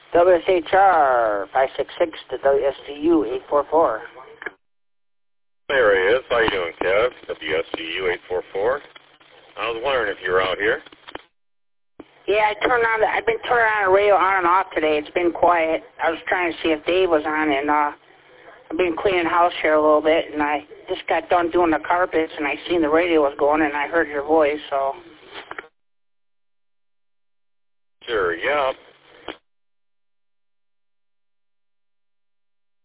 WSHR 566 to WSTU 844. There he is. How you doing, Kev? WSTU 844. I was wondering if you were out here. Yeah, I've been turning on the radio on and off today. It's been quiet. I was trying to see if Dave was on, and I've been cleaning the house here a little bit, and I just got done doing the carpets, and I seen the radio was going, and I heard your voice, so. Sure, yeah.